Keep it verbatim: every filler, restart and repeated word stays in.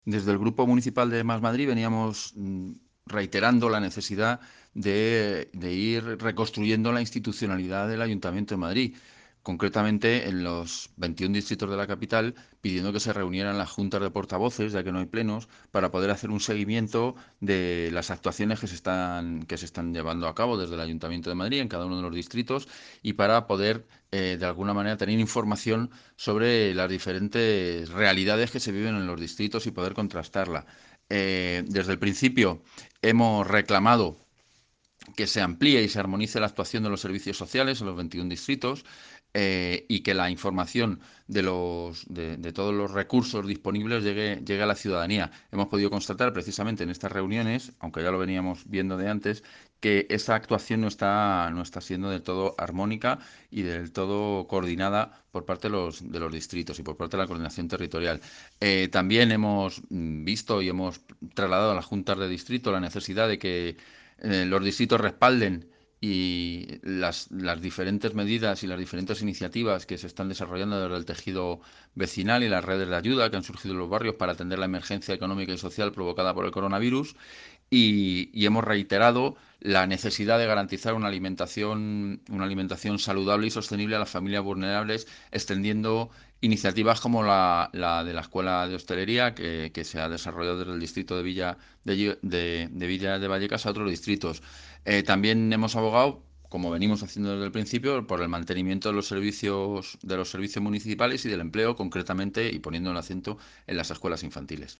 Desde el Grupo Municipal de Más Madrid veníamos mm, reiterando la necesidad de, de ir reconstruyendo la institucionalidad del Ayuntamiento de Madrid, concretamente en los veintiún distritos de la capital, pidiendo que se reunieran las juntas de portavoces, ya que no hay plenos, para poder hacer un seguimiento de las actuaciones que se están, que se están llevando a cabo desde el Ayuntamiento de Madrid en cada uno de los distritos y para poder, eh, de alguna manera, tener información sobre las diferentes realidades que se viven en los distritos y poder contrastarla. Eh, desde el principio hemos reclamado que se amplíe y se armonice la actuación de los servicios sociales en los veintiún distritos eh, y que la información de, los, de, de, todos los recursos disponibles llegue, llegue a la ciudadanía. Hemos podido constatar precisamente en estas reuniones, aunque ya lo veníamos viendo de antes, que esa actuación no está, no está siendo del todo armónica y del todo coordinada por parte de los, de los distritos y por parte de la coordinación territorial. Eh, también hemos visto y hemos trasladado a las juntas de distrito la necesidad de que eh, los distritos respalden y las, las diferentes medidas y las diferentes iniciativas que se están desarrollando desde el tejido vecinal y las redes de ayuda que han surgido en los barrios para atender la emergencia económica y social provocada por el coronavirus y, y hemos reiterado la necesidad de garantizar una alimentación, una alimentación saludable y sostenible a las familias vulnerables, extendiendo iniciativas como la, la de la Escuela de Hostelería, que, que, se ha desarrollado desde el distrito de Villa de, de, de Villa de Vallecas a otros distritos. Eh, también hemos abogado, como venimos haciendo desde el principio, por el mantenimiento de los servicios de los servicios municipales y del empleo, concretamente y poniendo el acento en las escuelas infantiles.